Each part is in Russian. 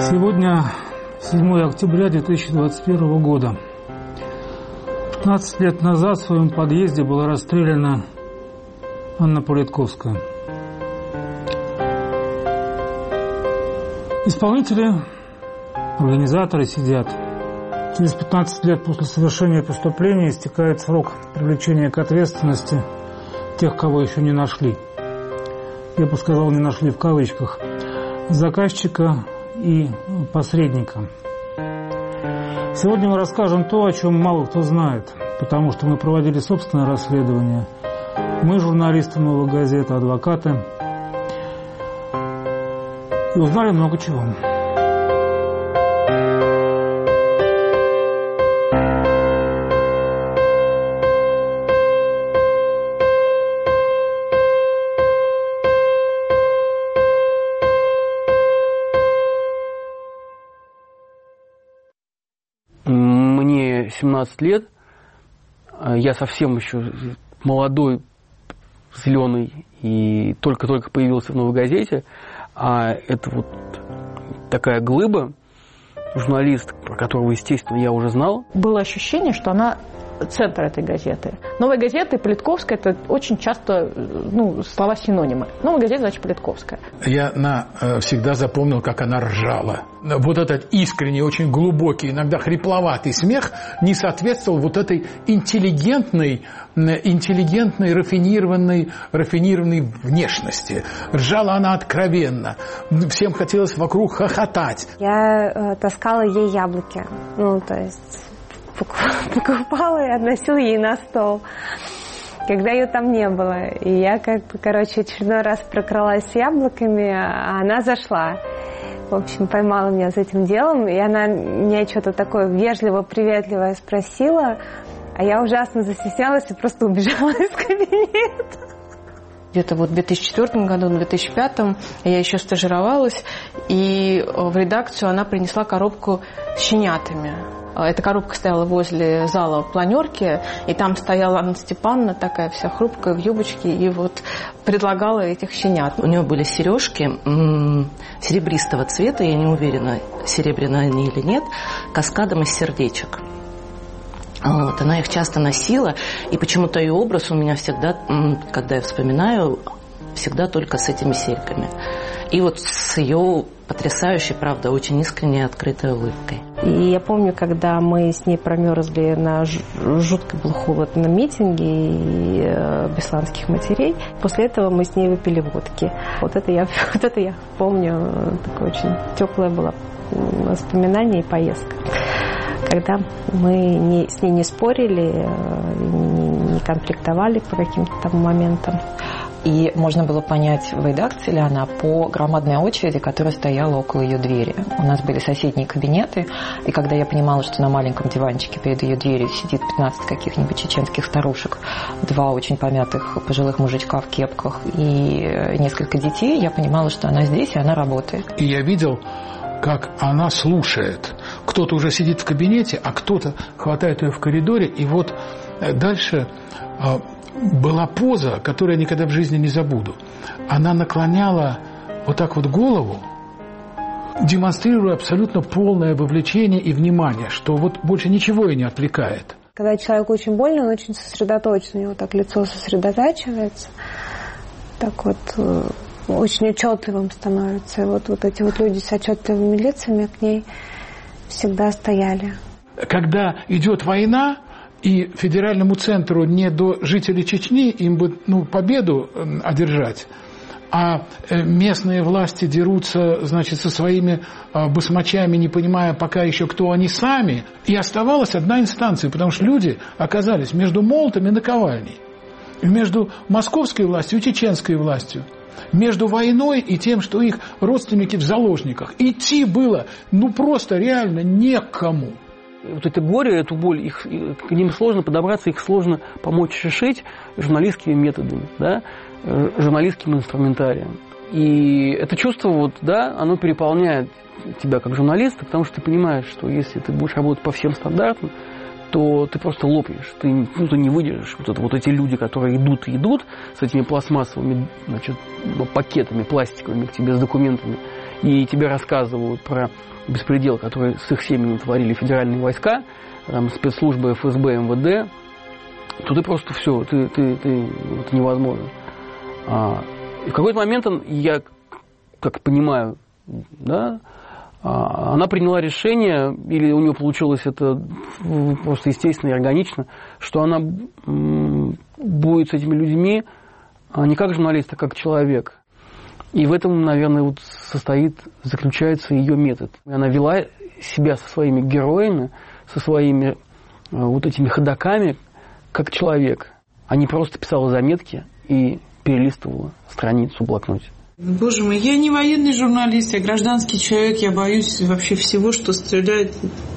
Сегодня 7 октября 2021 года. 15 лет назад в своем подъезде была расстреляна Анна Политковская. Исполнители, организаторы сидят. Через 15 лет после совершения преступления истекает срок привлечения к ответственности тех, кого еще не нашли. Я бы сказал, не нашли в кавычках. Заказчика и посредника. Сегодня мы расскажем то, о чем мало кто знает, потому что мы проводили собственное расследование. Мы, журналисты «Новой газеты», адвокаты, и узнали много чего. Мне 17 лет, я совсем еще молодой, зеленый и только-только появился в «Новой газете», а это вот такая глыба, журналист, про которого, естественно, я уже знал. Было ощущение, что она центр этой газеты. «Новая газета» и Политковская – это очень часто слова синонимы. «Новая газета» значит Политковская. Я всегда запомнил, как она ржала. Вот этот искренний, очень глубокий, иногда хрипловатый смех не соответствовал вот этой интеллигентной, рафинированной внешности. Ржала она откровенно. Всем хотелось вокруг хохотать. Я таскала ей яблоки. Покупала и относила ей на стол, когда ее там не было. И я очередной раз прокралась с яблоками, а она зашла. В общем, поймала меня с этим делом, и она меня что-то такое вежливо-приветливое спросила, а я ужасно застеснялась и просто убежала из кабинета. Где-то в 2004 году, в 2005 я еще стажировалась, и в редакцию она принесла коробку с щенятами. Эта коробка стояла возле зала планерки, и там стояла Анна Степановна, такая вся хрупкая, в юбочке, и предлагала этих щенят. У нее были сережки серебристого цвета, я не уверена, серебряные они или нет, каскадом из сердечек. Она их часто носила, и почему-то ее образ у меня всегда, когда я вспоминаю, всегда только с этими серьгами. И с ее потрясающей, правда, очень искренней, открытой улыбкой. И я помню, когда мы с ней промерзли на жутко был холод на митинге бесланских матерей, после этого мы с ней выпили водки. Вот это я помню, такое очень теплое было воспоминание и поездка. Когда мы с ней не спорили, не конфликтовали по каким-то там моментам. И можно было понять, в редакции ли она по громадной очереди, которая стояла около ее двери. У нас были соседние кабинеты, и когда я понимала, что на маленьком диванчике перед ее дверью сидит 15 каких-нибудь чеченских старушек, 2 очень помятых пожилых мужичка в кепках и несколько детей, я понимала, что она здесь, и она работает. И я видел, как она слушает. Кто-то уже сидит в кабинете, а кто-то хватает ее в коридоре, и дальше была поза, которую я никогда в жизни не забуду. Она наклоняла голову, демонстрируя абсолютно полное вовлечение и внимание, что больше ничего ее не отвлекает. Когда человеку очень больно, он очень сосредоточен, у него так лицо сосредотачивается, очень отчетливым становится. И эти люди с отчетливыми лицами к ней всегда стояли. Когда идет война, и федеральному центру не до жителей Чечни, им бы победу одержать, а местные власти дерутся, со своими басмачами, не понимая пока еще, кто они сами. И оставалась одна инстанция, потому что люди оказались между молотом и наковальней. Между московской властью и чеченской властью. Между войной и тем, что их родственники в заложниках. Идти было просто реально некому. Это горе, эту боль, к ним сложно подобраться, их сложно помочь решить журналистскими методами, журналистским инструментарием. И это чувство, оно переполняет тебя как журналиста, потому что ты понимаешь, что если ты будешь работать по всем стандартам, то ты просто лопнешь, ты не выдержишь. Эти люди, которые идут с этими пластмассовыми пакетами пластиковыми к тебе с документами, и тебе рассказывают про беспредел, который с их семьями творили федеральные войска, там, спецслужбы ФСБ, МВД, то ты просто все, это невозможно. И в какой-то момент я, как понимаю, да, она приняла решение, или у нее получилось это просто естественно и органично, что она будет с этими людьми не как журналист, а как человек. И в этом, наверное, вот заключается ее метод. Она вела себя со своими героями, со своими вот этими ходоками, как человек, а не просто писала заметки и перелистывала страницу в блокноте. Боже мой, я не военный журналист, я гражданский человек, я боюсь вообще всего, что стреляет.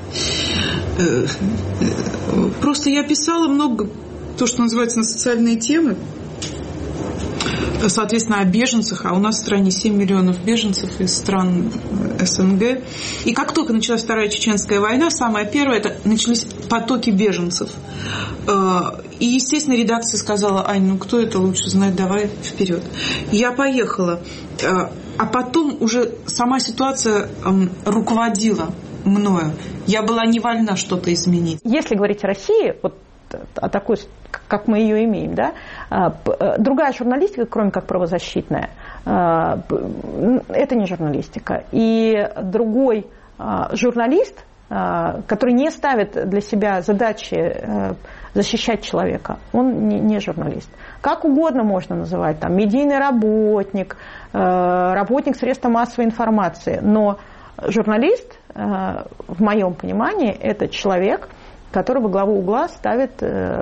Просто я писала много, то, что называется, на социальные темы, соответственно, о беженцах, а у нас в стране 7 миллионов беженцев из стран СНГ. И как только началась Вторая Чеченская война, самое первое, это начались потоки беженцев. И, естественно, редакция сказала: Ань, ну кто это лучше знает, давай вперед. Я поехала. А потом уже сама ситуация руководила мною. Я была не вольна что-то изменить. Если говорить о России, вот о такой, как мы ее имеем, да, другая журналистика, кроме как правозащитная, это не журналистика. И другой журналист, который не ставит для себя задачи защищать человека, он не журналист. Как угодно можно называть, там, медийный работник, работник средств массовой информации, но журналист, в моем понимании, это человек, который во главу угла ставит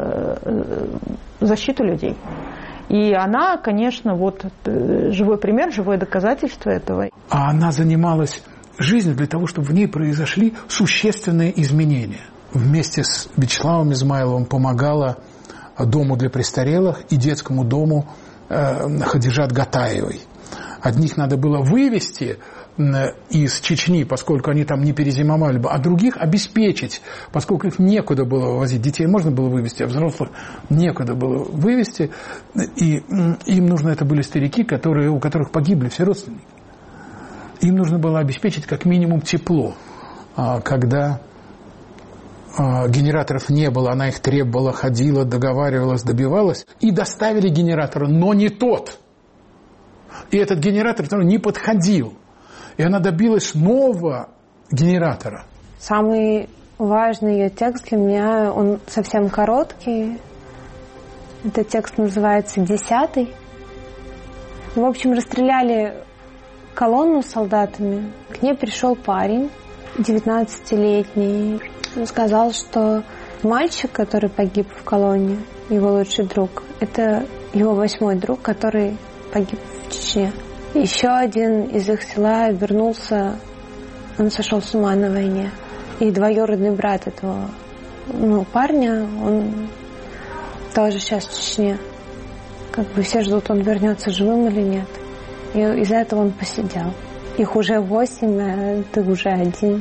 защиту людей. И она, конечно, вот живой пример, живое доказательство этого. А она занималась жизнью для того, чтобы в ней произошли существенные изменения. Вместе с Вячеславом Измайловым помогала Дому для престарелых и детскому дому Хадижат Гатаевой. Одних надо было вывести из Чечни, поскольку они там не перезимовали бы, а других обеспечить, поскольку их некуда было вывозить. Детей можно было вывести, а взрослых некуда было вывести. И им нужно, это были старики, у которых погибли все родственники. Им нужно было обеспечить как минимум тепло. Когда генераторов не было, она их требовала, ходила, договаривалась, добивалась. И доставили генератор, но не тот. И этот генератор не подходил. И она добилась нового генератора. Самый важный ее текст для меня, он совсем короткий. Этот текст называется «10». В общем, расстреляли колонну с солдатами. К ней пришел парень, 19-летний. Он сказал, что мальчик, который погиб в колонне, его лучший друг, это его 8-й друг, который погиб в Чечне. Еще один из их села вернулся, он сошел с ума на войне. И двоюродный брат этого парня, он тоже сейчас в Чечне. Как бы все ждут, он вернется живым или нет. И из-за этого он посидел. Их уже 8, а ты уже 1.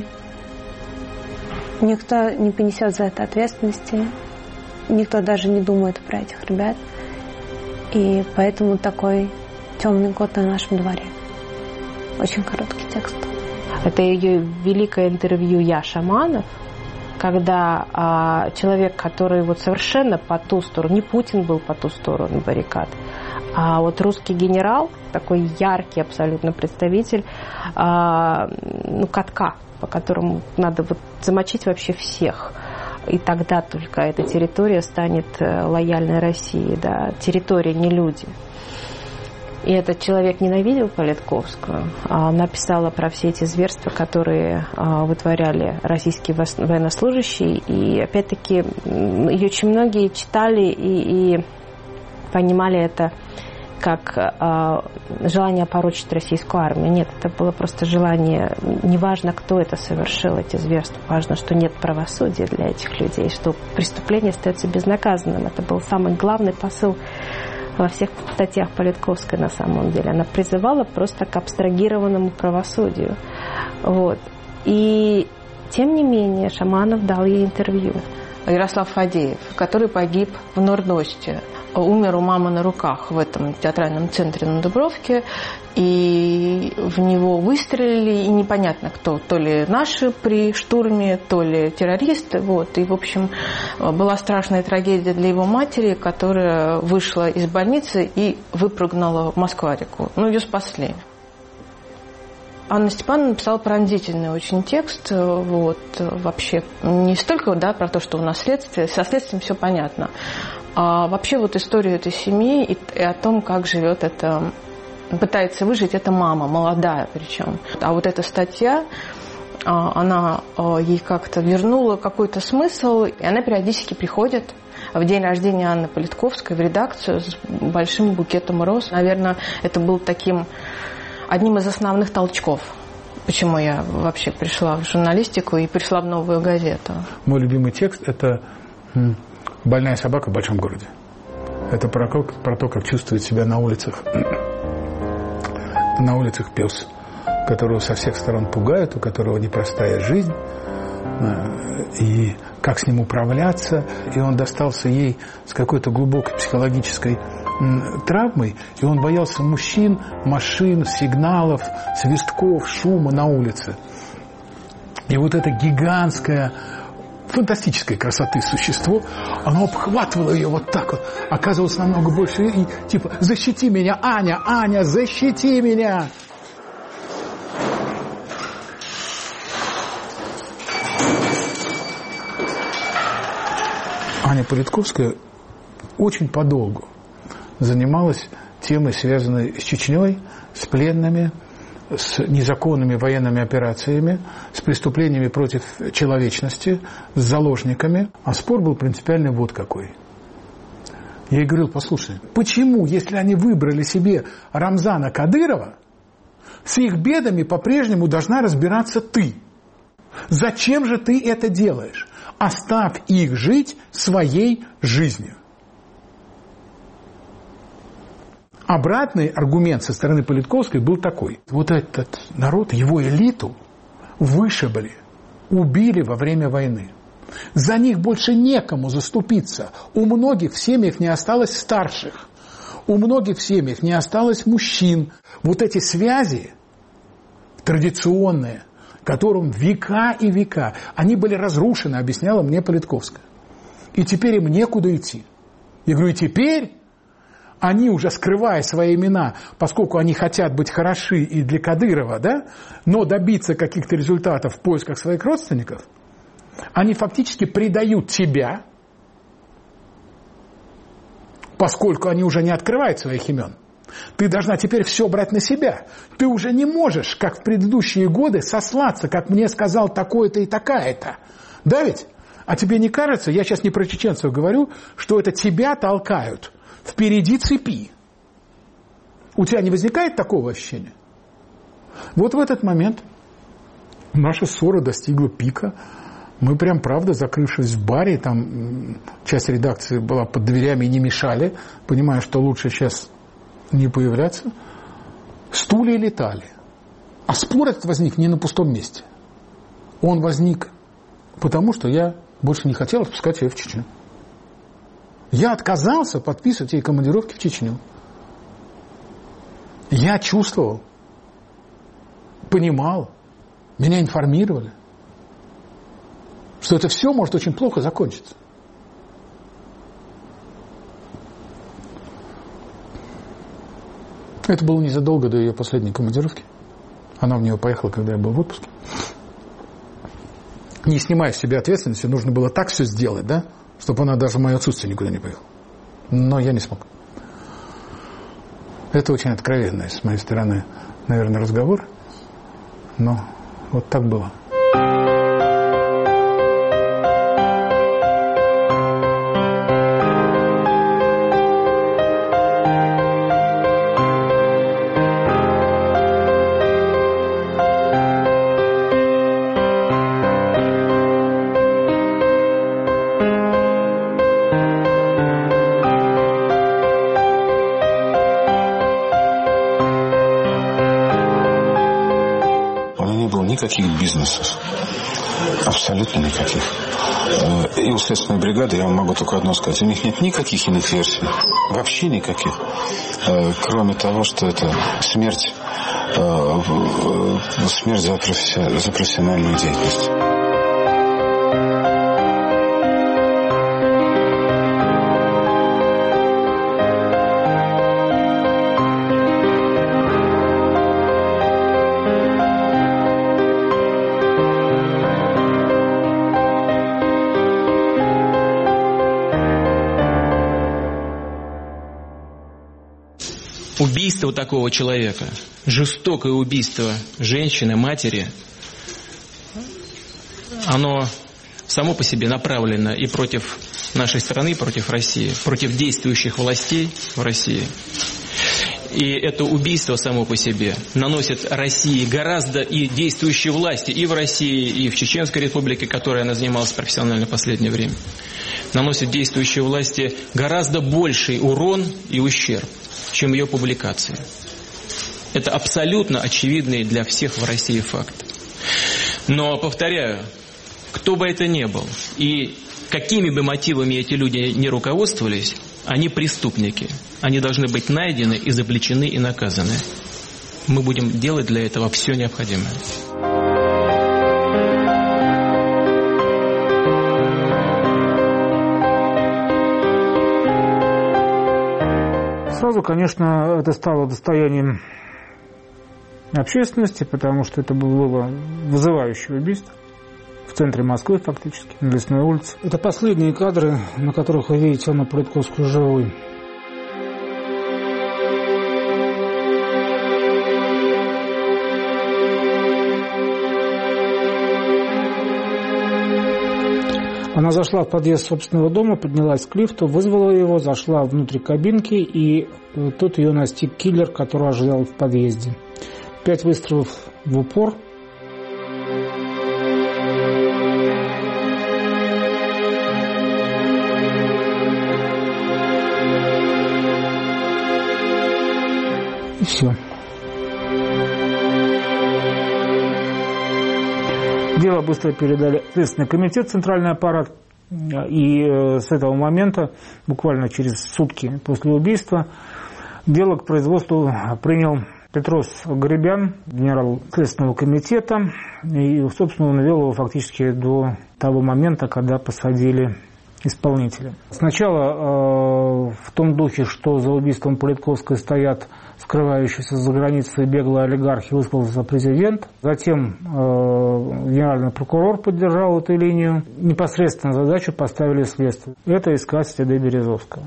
Никто не понесет за это ответственности. Никто даже не думает про этих ребят. И поэтому такой темный год на нашем дворе. Очень короткий текст. Это ее великое интервью «Я Шаманов», когда человек, который вот совершенно по ту сторону, не Путин был по ту сторону баррикад, а вот русский генерал, такой яркий абсолютно представитель катка, по которому надо вот замочить вообще всех. И тогда только эта территория станет лояльной России. Да? Территория, не люди. И этот человек ненавидел Политковскую. Она писала про все эти зверства, которые вытворяли российские военнослужащие. И опять-таки ее очень многие читали и понимали это как желание опорочить российскую армию. Нет, это было просто желание, неважно, кто это совершил, эти зверства, важно, что нет правосудия для этих людей, что преступление остается безнаказанным. Это был самый главный посыл во всех статьях Политковской на самом деле. Она призывала просто к абстрагированному правосудию. Вот. И тем не менее Шаманов дал ей интервью. Ярослав Фадеев, который погиб в Нордосте. умер у мамы на руках в этом театральном центре на Дубровке, и в него выстрелили, и непонятно кто, то ли наши при штурме, то ли террористы, вот, и, в общем, была страшная трагедия для его матери, которая вышла из больницы и выпрыгнула в Москва-реку, ну, ее спасли. Анна Степановна написала пронзительный очень текст, вот, вообще, не столько, да, про то, что у нас следствие, со следствием все понятно, а вообще вот историю этой семьи и о том, как живет эта, пытается выжить эта мама, молодая причем. А вот эта статья, она ей как-то вернула какой-то смысл, и она периодически приходит в день рождения Анны Политковской в редакцию с большим букетом роз. Наверное, это был таким одним из основных толчков, почему я вообще пришла в журналистику и пришла в «Новую газету». Мой любимый текст – это «Больная собака в большом городе». Это про то, как чувствует себя на улицах пес, которого со всех сторон пугают, у которого непростая жизнь, и как с ним управляться. И он достался ей с какой-то глубокой психологической травмой, и он боялся мужчин, машин, сигналов, свистков, шума на улице. И вот это гигантское, фантастической красоты существо, оно обхватывало ее вот так вот, оказывалось намного больше, и типа «Защити меня, Аня, Аня, защити меня!» Аня Политковская очень подолгу занималась темой, связанной с Чечней, с пленными, с незаконными военными операциями, с преступлениями против человечности, с заложниками. А спор был принципиальный вот какой. Я ей говорил: послушай, почему, если они выбрали себе Рамзана Кадырова, с их бедами по-прежнему должна разбираться ты? Зачем же ты это делаешь? Оставь их жить своей жизнью. Обратный аргумент со стороны Политковской был такой. Вот этот народ, его элиту вышибли, убили во время войны. За них больше некому заступиться. У многих в семьях не осталось старших. У многих в семьях не осталось мужчин. Вот эти связи традиционные, которым века и века, они были разрушены, объясняла мне Политковская. И теперь им некуда идти. Я говорю, и теперь они уже, скрывая свои имена, поскольку они хотят быть хороши и для Кадырова, да, но добиться каких-то результатов в поисках своих родственников, они фактически предают тебя, поскольку они уже не открывают своих имен. Ты должна теперь все брать на себя. Ты уже не можешь, как в предыдущие годы, сослаться, как мне сказал такой-то и такая-то. Да ведь? А тебе не кажется, я сейчас не про чеченцев говорю, что это тебя толкают впереди цепи? У тебя не возникает такого ощущения? Вот в этот момент наша ссора достигла пика. Мы прям, правда, закрывшись в баре, там часть редакции была под дверями и не мешали, понимая, что лучше сейчас не появляться, стулья летали. А спор этот возник не на пустом месте. Он возник потому, что я больше не хотел отпускать ее в Чечню. Я отказался подписывать ей командировки в Чечню. Я чувствовал, понимал, меня информировали, что это все может очень плохо закончиться. Это было незадолго до ее последней командировки. Она в нее поехала, когда я был в отпуске. Не снимая с себя ответственности, нужно было так все сделать, да, чтобы она даже в мое отсутствие никуда не поехала. Но я не смог. Это очень откровенный с моей стороны, наверное, разговор. Но вот так было. Никаких бизнесов. Абсолютно никаких. И у следственной бригады, я вам могу только одно сказать, у них нет никаких иных версий. вообще никаких. Кроме того, что это смерть за профессиональную деятельность. Убийство такого человека, жестокое убийство женщины, матери, оно само по себе направлено и против нашей страны, против России, против действующих властей в России. И это убийство само по себе наносит России гораздо, и действующей власти и в России, и в Чеченской Республике, которой она занималась профессионально в последнее время, наносит действующей власти гораздо больший урон и ущерб, чем ее публикации. Это абсолютно очевидный для всех в России факт. Но, повторяю, кто бы это ни был, и какими бы мотивами эти люди не руководствовались, они преступники. Они должны быть найдены, изобличены и наказаны. Мы будем делать для этого все необходимое. Сразу, конечно, это стало достоянием общественности, потому что это было вызывающее убийство в центре Москвы фактически, на Лесной улице. Это последние кадры, на которых вы видите Анну Политковскую живой. Она зашла в подъезд собственного дома, поднялась к лифту, вызвала его, зашла внутрь кабинки, и тут ее настиг киллер, который ожидал в подъезде. 5 выстрелов в упор. И все. Дело быстро передали в Следственный комитет, Центральный аппарат, и с этого момента, буквально через сутки после убийства, дело к производству принял Петрос Гарибян, генерал Следственного комитета, и, собственно, он вел его фактически до того момента, когда посадили исполнителя. Сначала в том духе, что за убийством Политковской стоят скрывающиеся за границей беглые олигархи, высказался президент. Затем генеральный прокурор поддержал эту линию. Непосредственно задачу поставили следствие. Это искать следы Березовского.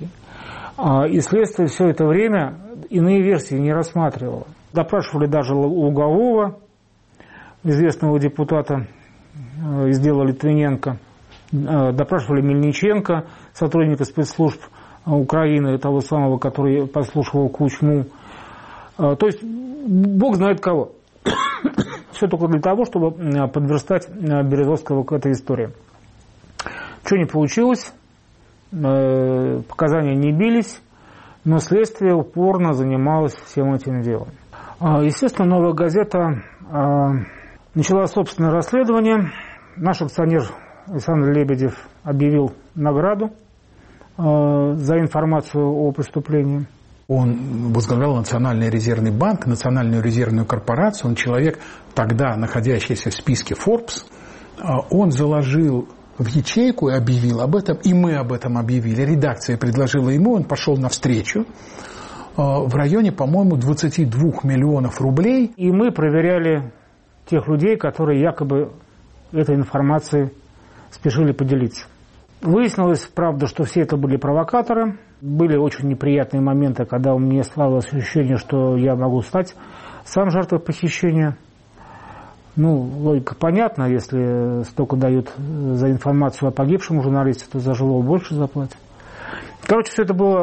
И следствие все это время иные версии не рассматривало. Допрашивали даже Лугового, известного депутата из дела Литвиненко. Допрашивали Мельниченко, сотрудника спецслужб Украины, того самого, который подслушивал Кучму. То есть бог знает кого. Все только для того, чтобы подверстать Березовского к этой истории. Что не получилось, показания не бились, но следствие упорно занималось всем этим делом. Естественно, «Новая газета» начала собственное расследование. Наш акционер Александр Лебедев объявил награду за информацию о преступлении. Он возглавлял Национальный резервный банк, Национальную резервную корпорацию. Он человек, тогда находящийся в списке Forbes. Он заложил в ячейку и объявил об этом, и мы об этом объявили. Редакция предложила ему, он пошел навстречу в районе, по-моему, 22 миллионов рублей. И мы проверяли тех людей, которые якобы этой информацией спешили поделиться. Выяснилось, правда, что все это были провокаторы. Были очень неприятные моменты, когда у меня сложилось ощущение, что я могу стать сам жертвой похищения. Логика понятна, если столько дают за информацию о погибшем журналисте, то за живого больше заплатят. Короче, все это было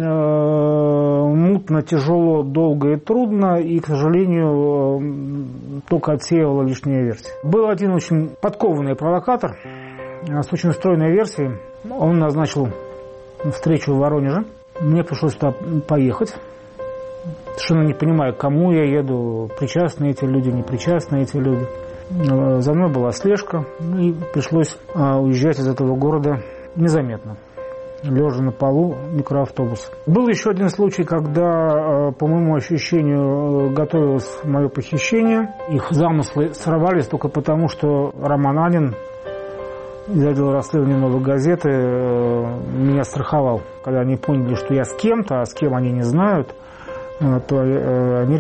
мутно, тяжело, долго и трудно, и, к сожалению, только отсеивала лишняя версия. Был один очень подкованный провокатор с очень стройной версией. Он назначил встречу в Воронеже. Мне пришлось туда поехать. Совершенно не понимаю, к кому я еду, причастны эти люди, не причастны эти люди. За мной была слежка, и пришлось уезжать из этого города незаметно. лежа на полу микроавтобуса. Был еще один случай, когда, по моему ощущению, готовилось мое похищение. Их замыслы сорвались только потому, что Роман Анин из отдела расследования «Новой газеты» меня страховал. Когда они поняли, что я с кем-то, а с кем они не знают, то они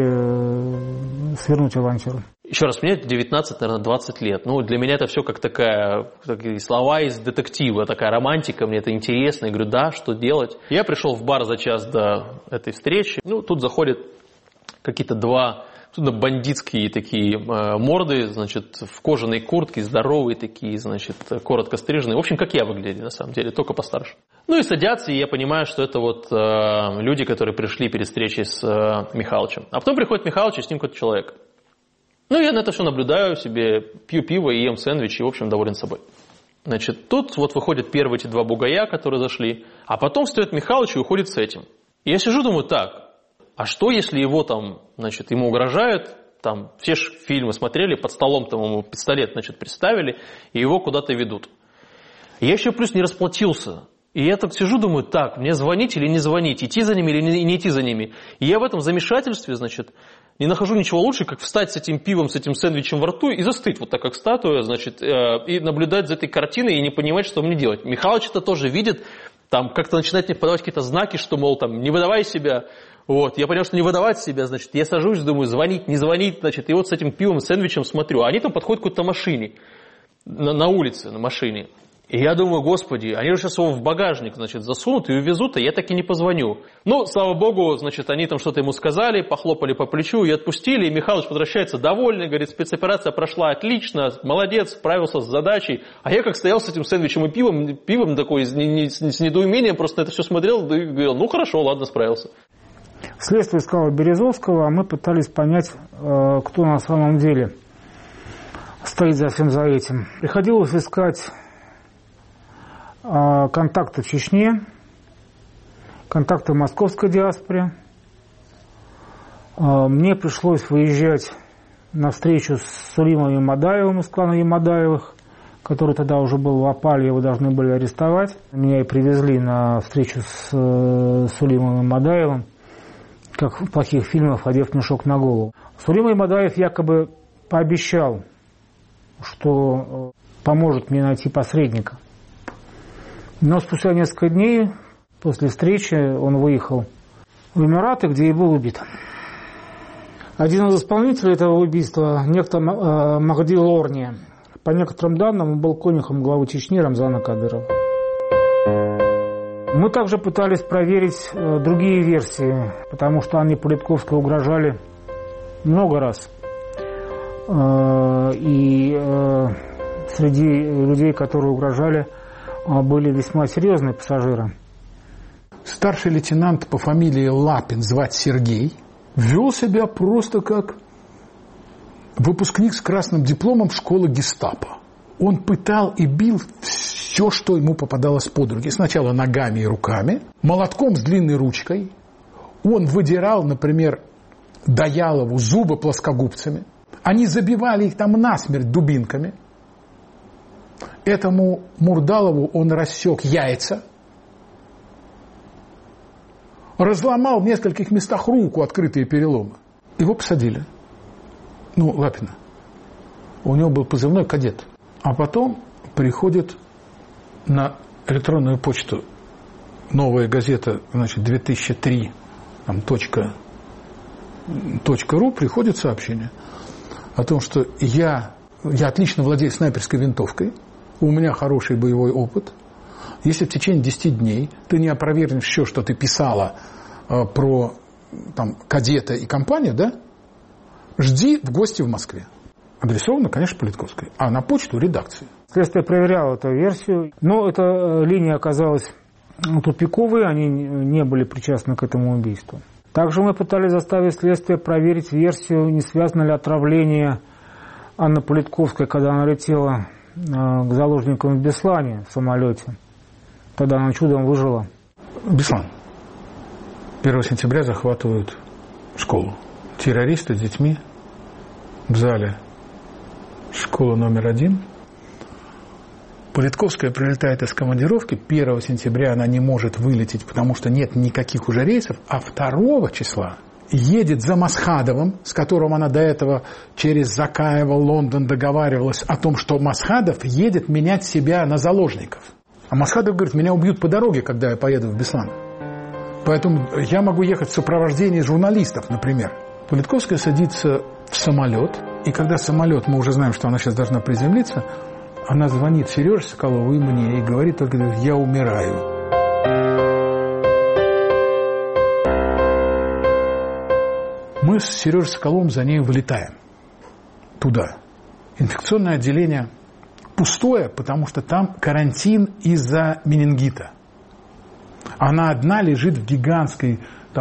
решили свернуть авантюру. Еще раз, мне 19, наверное, 20 лет. Ну, для меня это все как такие слова из детектива, такая романтика, мне это интересно. Я говорю, да, что делать? Я пришел в бар за час до этой встречи. Ну, тут заходят какие-то два бандитские такие морды, значит, в кожаной куртке, здоровые такие, значит, коротко стриженные. В общем, как я выглядел, на самом деле, только постарше. Ну и садятся, и я понимаю, что это вот люди, которые пришли перед встречей с Михалычем. А потом приходит Михалыч, и с ним какой-то человек. Ну, я на это все наблюдаю себе, пью пиво и ем сэндвичи, и, в общем, доволен собой. Значит, тут вот выходят первые эти два бугая, которые зашли, а потом встает Михалыч и уходит с этим. И я сижу, думаю, так, а что, если его там, значит, ему угрожают, там, все же фильмы смотрели, под столом там ему пистолет, значит, приставили, и его куда-то ведут. И я еще плюс не расплатился. И я так сижу, думаю, так, мне звонить или не звонить, идти за ними или не идти за ними. И я в этом замешательстве, значит, не нахожу ничего лучше, как встать с этим пивом, с этим сэндвичем во рту и застыть вот так, как статуя, значит, и наблюдать за этой картиной и не понимать, что мне делать. Михалыч это тоже видит, там как-то начинает мне подавать какие-то знаки, что, мол, там, не выдавай себя. Вот, я понял, что не выдавать себя, значит, я сажусь, думаю, звонить, не звонить, значит, и вот с этим пивом, сэндвичем смотрю. А они там подходят к какой-то машине, на улице, на машине. И я думаю, господи, они же сейчас его в багажник, значит, засунут и увезут, а я так и не позвоню. Ну, слава богу, значит, они там что-то ему сказали, похлопали по плечу и отпустили, и Михалыч возвращается довольный, говорит, спецоперация прошла отлично, молодец, справился с задачей. А я как стоял с этим сэндвичем и пивом такой, с недоумением, просто на это все смотрел и говорил, ну, хорошо, ладно, справился. Следствие искало Березовского, а мы пытались понять, кто на самом деле стоит за всем за этим. Приходилось искать контакты в Чечне, контакты в московской диаспоре. Мне пришлось выезжать на встречу с Сулимом Ямадаевым из клана Ямадаевых, который тогда уже был в опале, его должны были арестовать. Меня и привезли на встречу с Сулимом Ямадаевым, как в плохих фильмах, одев мешок на голову. Сулим Ямадаев якобы пообещал, что поможет мне найти посредника. Но спустя несколько дней после встречи он выехал в Эмираты, где и был убит. Один из исполнителей этого убийства, некто Махди Лорни, по некоторым данным, был конюхом главы Чечни Рамзана Кадырова. Мы также пытались проверить другие версии, потому что они Политковской угрожали много раз. И среди людей, которые угрожали, были весьма серьезные пассажиры. Старший лейтенант по фамилии Лапин, звать Сергей, вел себя просто как выпускник с красным дипломом школы гестапо. Он пытал и бил все, что ему попадалось под руки. Сначала ногами и руками, молотком с длинной ручкой. Он выдирал, например, Доялову зубы плоскогубцами. Они забивали их там насмерть дубинками. Этому Мурдалову он рассек яйца, разломал в нескольких местах руку, открытые переломы. Его посадили. Ну, Лапина. У него был позывной «Кадет». А потом приходит на электронную почту новая газета, значит, 2003, там, .ру, приходит сообщение о том, что я отлично владею снайперской винтовкой, у меня хороший боевой опыт. Если в течение 10 дней ты не опровергнешь все, что ты писала про там, Кадета и компанию, да, жди в гости в Москве. Адресовано, конечно, Политковской, а на почту редакции. Следствие проверяло эту версию, но эта линия оказалась тупиковой, они не были причастны к этому убийству. Также мы пытались заставить следствие проверить версию, не связано ли отравление Анны Политковской, когда она летела к заложникам в Беслане в самолете. Тогда она чудом выжила. Беслан. 1 сентября захватывают школу. Террористы с детьми в зале школы номер 1. Политковская прилетает из командировки, 1 сентября она не может вылететь, потому что нет никаких уже рейсов, а 2 числа едет за Масхадовым, с которым она до этого через Закаева, Лондон договаривалась о том, что Масхадов едет менять себя на заложников. А Масхадов говорит, меня убьют по дороге, когда я поеду в Беслан. Поэтому я могу ехать в сопровождении журналистов, например. Политковская садится в самолет, и когда самолет, мы уже знаем, что она сейчас должна приземлиться, она звонит Сереже Соколову и мне, и говорит только, я умираю. Мы с Сережей Соколовым за ней вылетаем туда. Инфекционное отделение пустое, потому что там карантин из-за менингита. Она одна лежит в гигантской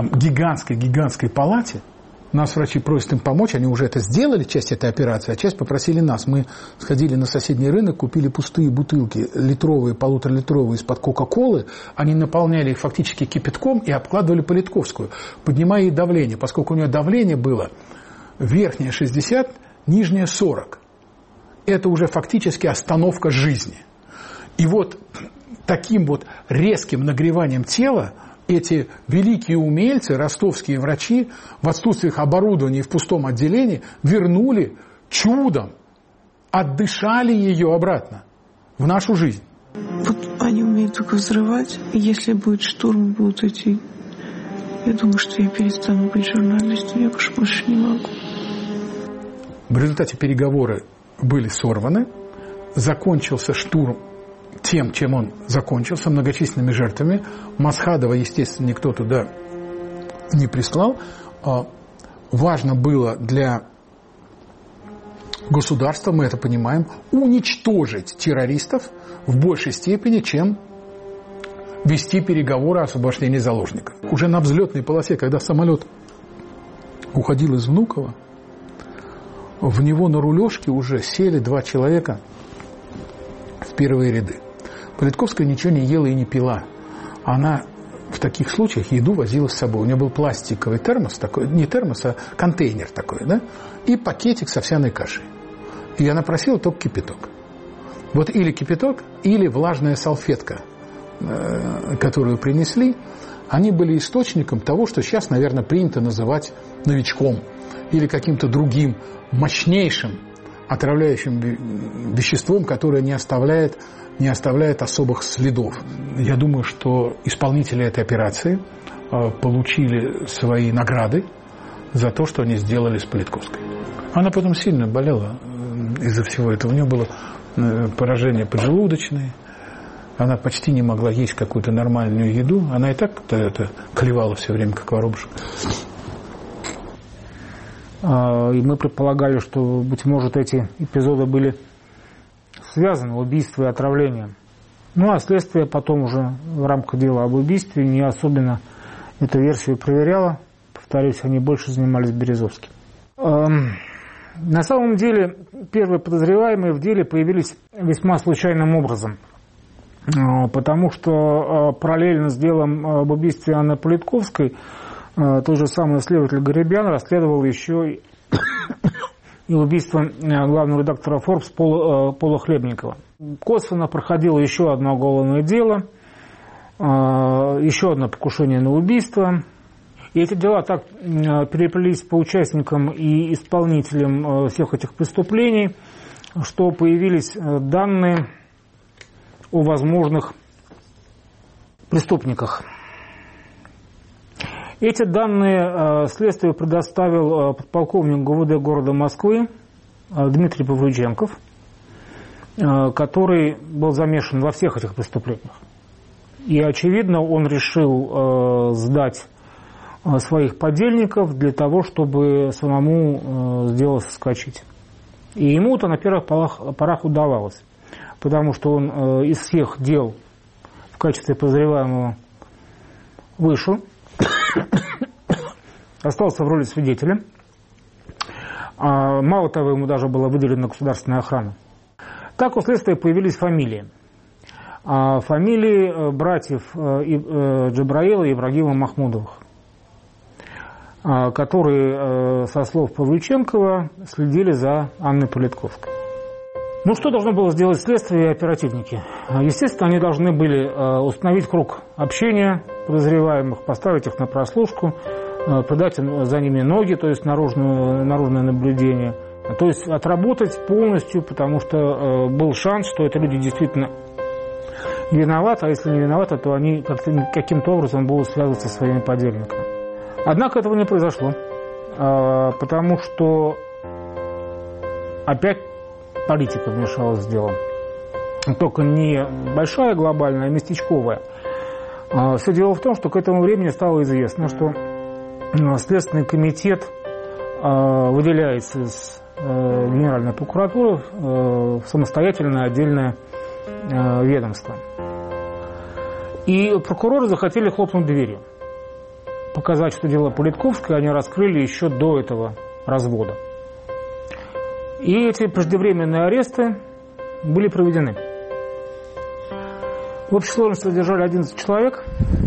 палате. Нас врачи просят им помочь, они уже это сделали, часть этой операции, а часть попросили нас. Мы сходили на соседний рынок, купили пустые бутылки, литровые, 1,5-литровые из-под Кока-Колы, они наполняли их фактически кипятком и обкладывали Политковскую, поднимая ей давление, поскольку у нее давление было верхнее 60, нижнее 40. Это уже фактически остановка жизни. И вот таким вот резким нагреванием тела эти великие умельцы, ростовские врачи, в отсутствии оборудования и в пустом отделении вернули чудом, отдышали ее обратно в нашу жизнь. Вот они умеют только взрывать, и если будет штурм, будут идти. Я думаю, что я перестану быть журналистом, я больше не могу. В результате переговоры были сорваны, закончился штурм тем, чем он закончился, многочисленными жертвами. Масхадова, естественно, никто туда не прислал. Важно было для государства, мы это понимаем, уничтожить террористов в большей степени, чем вести переговоры о освобождении заложников. Уже на взлетной полосе, когда самолет уходил из Внуково, в него на рулежке уже сели 2 человека в первые ряды. Политковская ничего не ела и не пила. Она в таких случаях еду возила с собой. У нее был пластиковый термос, такой, не термос, а контейнер такой, да, и пакетик с овсяной кашей. И она просила только кипяток. Вот или кипяток, или влажная салфетка, которую принесли, они были источником того, что сейчас, наверное, принято называть новичком или каким-то другим мощнейшим отравляющим веществом, которое не оставляет особых следов. Я думаю, что исполнители этой операции получили свои награды за то, что они сделали с Политковской. Она потом сильно болела из-за всего этого. У нее было поражение поджелудочной, она почти не могла есть какую-то нормальную еду. Она и так это клевала все время, как воробушек. И мы предполагали, что, быть может, эти эпизоды были связаны, убийство и отравление. Ну, а следствие потом уже в рамках дела об убийстве не особенно эту версию проверяло. Повторюсь, они больше занимались Березовским. На самом деле, первые подозреваемые в деле появились весьма случайным образом. Потому что параллельно с делом об убийстве Анны Политковской тот же самый следователь Гарибян расследовал еще и убийство главного редактора Forbes Пола Хлебникова. Косвенно проходило еще одно уголовное дело, еще одно покушение на убийство. И эти дела так переплелись по участникам и исполнителям всех этих преступлений, что появились данные о возможных преступниках. Эти данные следствию предоставил подполковник ГУВД города Москвы Дмитрий Павлюченков, который был замешан во всех этих преступлениях. И, очевидно, он решил сдать своих подельников для того, чтобы самому сделать соскочить. И ему это на первых порах удавалось, потому что он из всех дел в качестве подозреваемого вышел, остался в роли свидетеля. Мало того, ему даже была выделена государственная охрана. Так у следствия появились фамилии. Фамилии братьев Джабраила и Ибрагима Махмудовых, которые, со слов Павлюченкова, следили за Анной Политковской. Ну, что должно было сделать следствие и оперативники? Естественно, они должны были установить круг общения подозреваемых, поставить их на прослушку, придать за ними ноги, то есть наружное наблюдение. То есть отработать полностью, потому что был шанс, что это люди действительно виноваты, а если не виноваты, то они каким-то образом будут связываться со своими подельниками. Однако этого не произошло, потому что опять политика вмешалась в дело. Только не большая, глобальная, а местечковая. Все дело в том, что к этому времени стало известно, что Следственный комитет выделяется из Генеральной прокуратуры в самостоятельное отдельное ведомство. И прокуроры захотели хлопнуть дверью. Показать, что дело Политковское они раскрыли еще до этого развода. И эти преждевременные аресты были проведены. В общей сложности задержали 11 человек,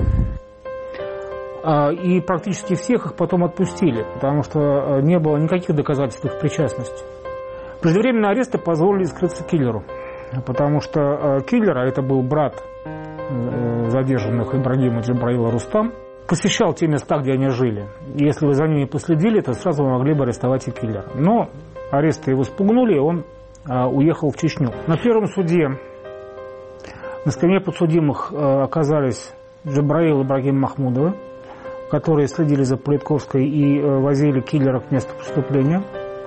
и практически всех их потом отпустили, потому что не было никаких доказательств их причастности. Преждевременные аресты позволили скрыться киллеру, потому что киллер, а это был брат задержанных Ибрагима Джабраила Рустам, посещал те места, где они жили. И если вы за ними последили, то сразу вы могли бы арестовать и киллера. Но аресты его спугнули, и он уехал в Чечню. На первом суде на скамье подсудимых оказались Джабраил и Ибрагим Махмудовы, которые следили за Политковской и возили киллера к месту преступления.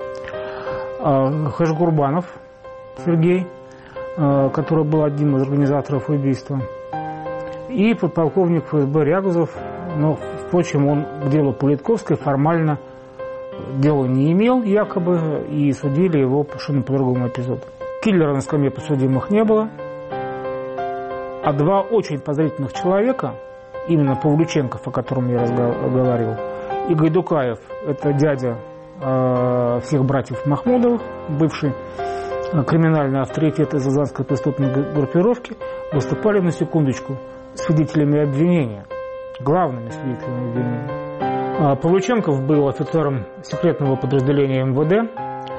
Хашгурбанов Сергей, который был одним из организаторов убийства. И подполковник ФСБ Рягузов, но, впрочем, он к делу Политковской формально дела не имел, якобы, и судили его совершенно по другому эпизоду. Киллера на скамье подсудимых не было, а два очень подозрительных человека, именно Павлюченков, о котором я говорил, и Гайдукаев, это дядя всех братьев Махмудовых, бывший криминальный авторитет из азанской преступной группировки, выступали, на секундочку, свидетелями обвинения, главными свидетелями обвинения. Павлюченков был офицером секретного подразделения МВД,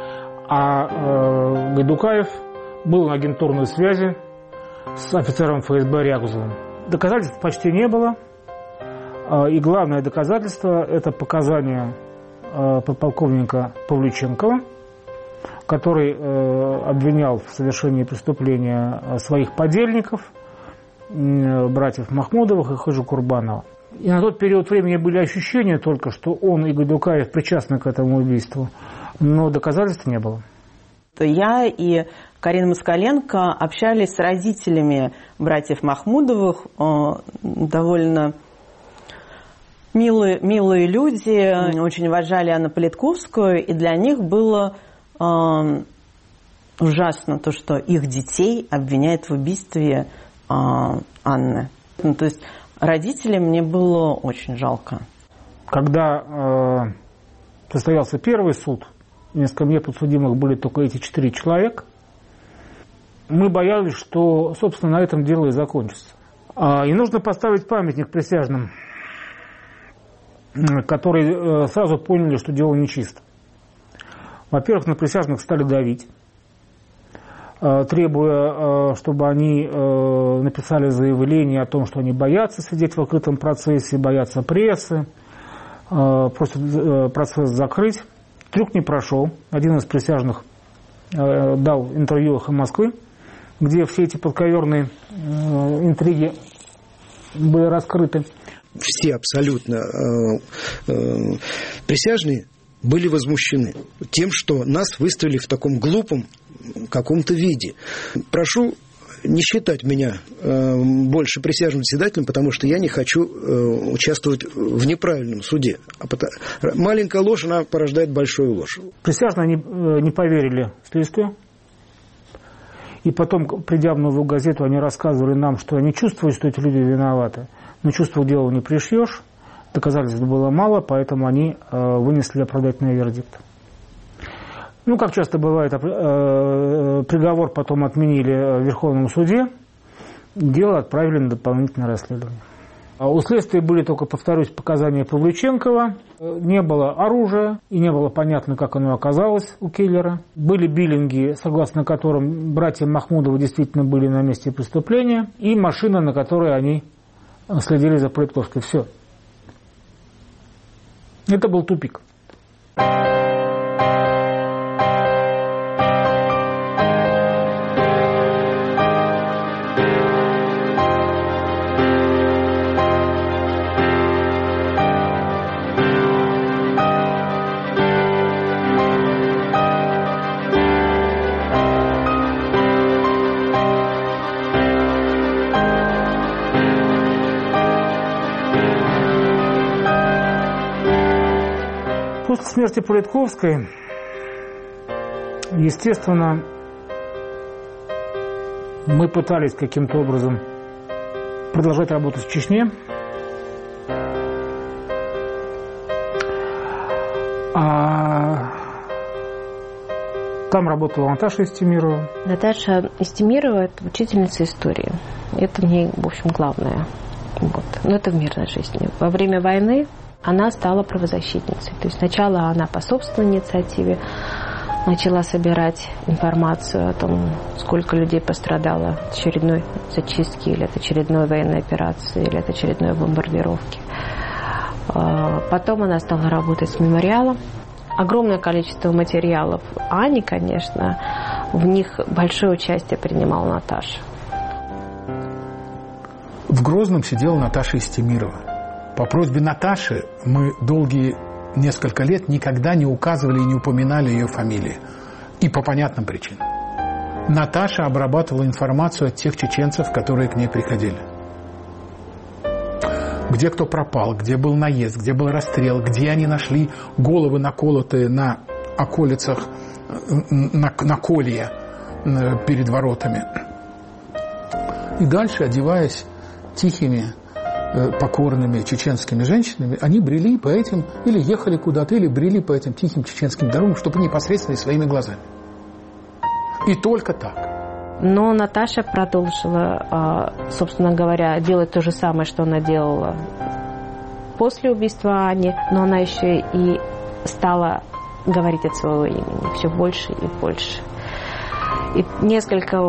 а Гайдукаев был на агентурной связи с офицером ФСБ Рягузовым. Доказательств почти не было, и главное доказательство – это показания подполковника Павлюченкова, который обвинял в совершении преступления своих подельников, братьев Махмудовых и Хажикурбанова. И на тот период времени были ощущения только, что он и Гайдукаев причастны к этому убийству, но доказательств не было. Я и Карина Москаленко общались с родителями братьев Махмудовых, довольно милые люди, очень уважали Анну Политковскую, и для них было ужасно то, что их детей обвиняют в убийстве Анны. Ну, то есть родителям мне было очень жалко. Когда состоялся первый суд, на скамье подсудимых были только эти 4 человека, мы боялись, что, собственно, на этом дело и закончится. И нужно поставить памятник присяжным, которые сразу поняли, что дело нечисто. Во-первых, на присяжных стали давить, требуя, чтобы они написали заявление о том, что они боятся сидеть в открытом процессе, боятся прессы, просят процесс закрыть. Трюк не прошел. Один из присяжных дал интервью «Эхо Москвы», где все эти подковерные интриги были раскрыты. Все абсолютно присяжные были возмущены тем, что нас выставили в таком глупом каком-то виде. Прошу не считать меня больше присяжным заседателем, потому что я не хочу участвовать в неправильном суде. Маленькая ложь, она порождает большую ложь. Присяжные не поверили следствию. И потом, придя в «Новую газету», они рассказывали нам, что они чувствуют, что эти люди виноваты. Но чувство к делу не пришьешь, доказательств было мало, поэтому они вынесли оправдательный вердикт. Ну, как часто бывает, приговор потом отменили в Верховном суде, дело отправили на дополнительное расследование. У следствия были только, повторюсь, показания Павлюченкова. Не было оружия, и не было понятно, как оно оказалось у киллера. Были биллинги, согласно которым братья Махмудовы действительно были на месте преступления, и машина, на которой они следили за Политковской. Все. Это был тупик. После смерти Политковской, естественно, мы пытались каким-то образом продолжать работать в Чечне. Там работала Наташа Истемирова. Наташа Истемирова – это учительница истории. Это мне, в общем, главное. Вот. Но это в мирной жизни. Во время войны она стала правозащитницей. То есть сначала она по собственной инициативе начала собирать информацию о том, сколько людей пострадало от очередной зачистки, или от очередной военной операции, или от очередной бомбардировки. Потом она стала работать с мемориалом. Огромное количество материалов Ани, конечно, в них большое участие принимала Наташа. В Грозном сидела Наташа Истемирова. По просьбе Наташи мы долгие несколько лет никогда не указывали и не упоминали ее фамилии. И по понятным причинам. Наташа обрабатывала информацию от тех чеченцев, которые к ней приходили. Где кто пропал, где был наезд, где был расстрел, где они нашли головы, наколотые на околицах, на колье перед воротами. И дальше, одеваясь тихими, покорными чеченскими женщинами, они брели по этим, или ехали куда-то, или брели по этим тихим чеченским дорогам, чтобы непосредственно своими глазами. И только так. Но Наташа продолжила, собственно говоря, делать то же самое, что она делала после убийства Ани, но она еще и стала говорить от своего имени все больше и больше. И несколько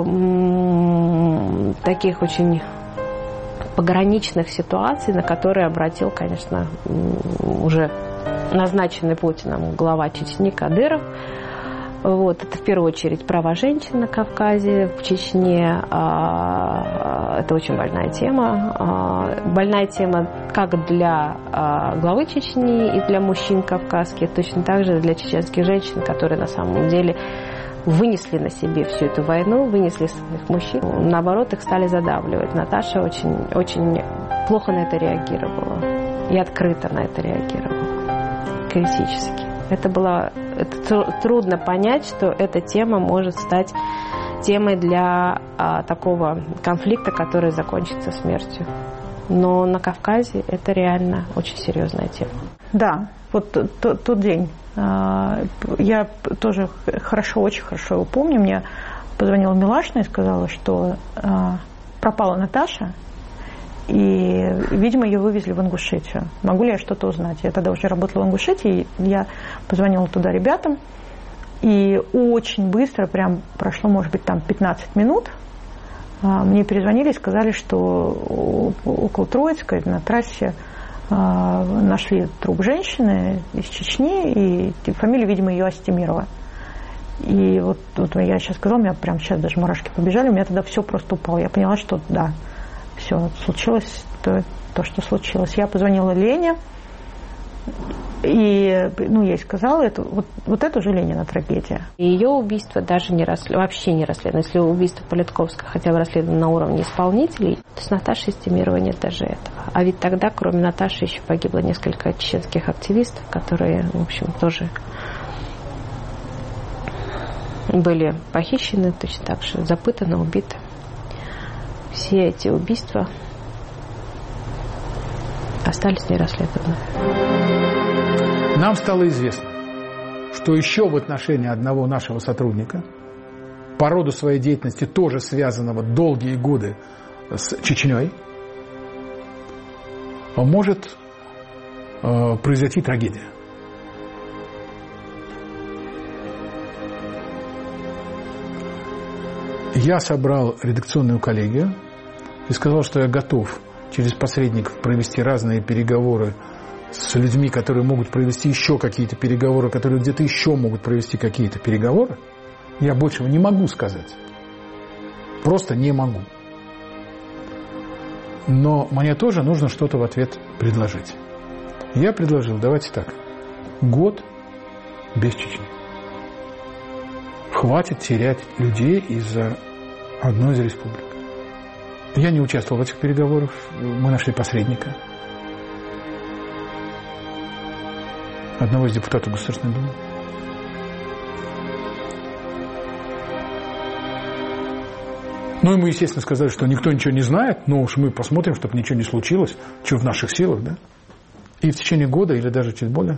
таких очень пограничных ситуаций, на которые обратил, конечно, уже назначенный Путиным глава Чечни Кадыров. Вот, это в первую очередь права женщин на Кавказе, в Чечне. Это очень больная тема. Больная тема как для главы Чечни и для мужчин кавказских, точно так же для чеченских женщин, которые на самом деле вынесли на себе всю эту войну, вынесли своих мужчин. Наоборот, их стали задавливать. Наташа очень, очень плохо на это реагировала и открыто на это реагировала, критически. Это трудно понять, что эта тема может стать темой для такого конфликта, который закончится смертью. Но на Кавказе это реально очень серьезная тема. Да, вот тот день. Я тоже очень хорошо его помню. Мне позвонила Милашина и сказала, что пропала Наташа, и, видимо, ее вывезли в Ингушетию. Могу ли я что-то узнать? Я тогда уже работала в Ингушетии, я позвонила туда ребятам, и очень быстро, прям прошло, может быть, там 15 минут, мне перезвонили и сказали, что около Троицкой на трассе нашли труп женщины из Чечни, и фамилия, видимо, ее Астемирова. И вот я сейчас сказала, у меня прямо сейчас даже мурашки побежали, у меня тогда все просто упало. Я поняла, что да, все, случилось то, что случилось. Я позвонила Лене, и я ей сказала, вот это уже Ленина трагедия. Ее убийство даже вообще не расследовано. Если убийство Политковской хотя бы расследовано на уровне исполнителей, то с Наташей Истемировой нет даже этого. А ведь тогда, кроме Наташи, еще погибло несколько чеченских активистов, которые, в общем, тоже были похищены, точно так же запытаны, убиты. Все эти убийства остались нерасследованными. Нам стало известно, что еще в отношении одного нашего сотрудника, по роду своей деятельности тоже связанного долгие годы с Чечней, может произойти трагедия. Я собрал редакционную коллегию и сказал, что я готов через посредников провести разные переговоры с людьми, которые могут провести еще какие-то переговоры, которые где-то еще могут провести какие-то переговоры. Я большего не могу сказать. Просто не могу. Но мне тоже нужно что-то в ответ предложить. Я предложил, давайте так, год без Чечни. Хватит терять людей из-за одной из республик. Я не участвовал в этих переговорах, мы нашли посредника. Одного из депутатов Государственной Думы. Ну, ему, естественно, сказали, что никто ничего не знает, но уж мы посмотрим, чтобы ничего не случилось, что в наших силах, да? И в течение года, или даже чуть более,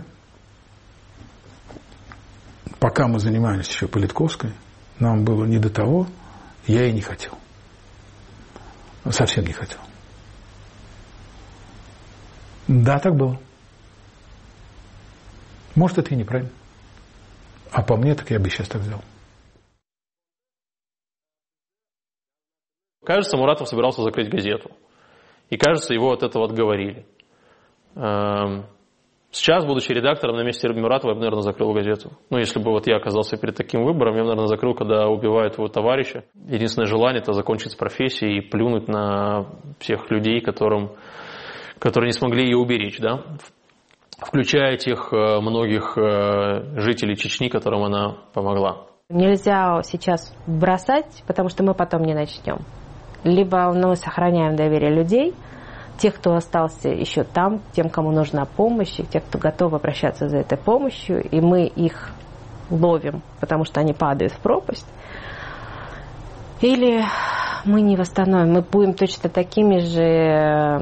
пока мы занимались еще Политковской, нам было не до того, я и не хотел. Совсем не хотел. Да, так было. Может, это и неправильно. А по мне, так я бы сейчас так сделал. Кажется, Муратов собирался закрыть газету. И, кажется, его от этого отговорили. Сейчас, будучи редактором на месте Муратова, я бы, наверное, закрыл газету. Ну, если бы вот я оказался перед таким выбором, я бы, наверное, закрыл, когда убивают его товарища. Единственное желание – это закончить с профессией и плюнуть на всех людей, которые не смогли ее уберечь, да? Включая тех многих жителей Чечни, которым она помогла. Нельзя сейчас бросать, потому что мы потом не начнем. Либо мы сохраняем доверие людей, тех, кто остался еще там, тем, кому нужна помощь, и тех, кто готов обращаться за этой помощью, и мы их ловим, потому что они падают в пропасть. Или мы не восстановим, мы будем точно такими же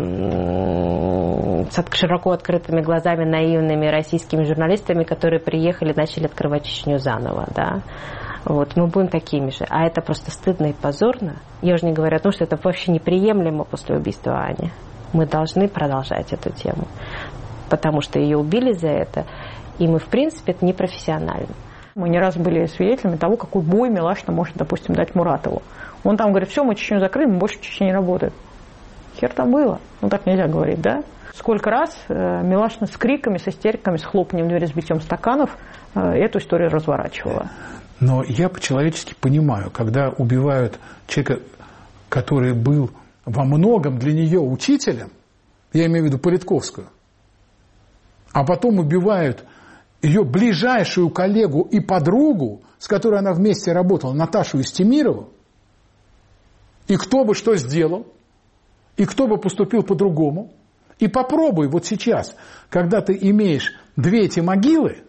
с широко открытыми глазами наивными российскими журналистами, которые приехали и начали открывать Чечню заново, да. Вот, мы будем такими же. А это просто стыдно и позорно. Я уже не говорю о том, что это вообще неприемлемо после убийства Ани. Мы должны продолжать эту тему, потому что ее убили за это, и мы, в принципе, это непрофессионально. Мы не раз были свидетелями того, какой бой Милашина может, допустим, дать Муратову. Он там говорит, все, мы Чечню закрыли, мы больше в Чечне не работаем. Хер там было. Ну, так нельзя говорить, да? Сколько раз Милашина с криками, с истериками, с хлопанием двери, с битьем стаканов эту историю разворачивала. Но я по-человечески понимаю, когда убивают человека, который был во многом для нее учителем, я имею в виду Политковскую, а потом убивают ее ближайшую коллегу и подругу, с которой она вместе работала, Наташу Истемирову, и кто бы что сделал, и кто бы поступил по-другому. И попробуй вот сейчас, когда ты имеешь две эти могилы,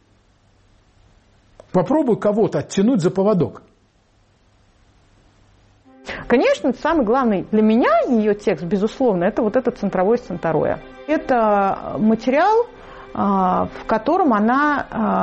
попробуй кого-то оттянуть за поводок. Конечно, самый главный для меня ее текст, безусловно, это вот это центровое Центароя. Это материал, в котором она